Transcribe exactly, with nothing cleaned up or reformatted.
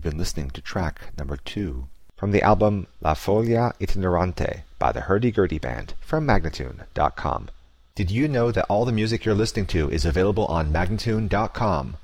been listening to track number two from the album La Folia Itinerante by the Hurdy-Gurdy Band from Magnatune dot com. Did you know that all the music you're listening to is available on Magnatune dot com?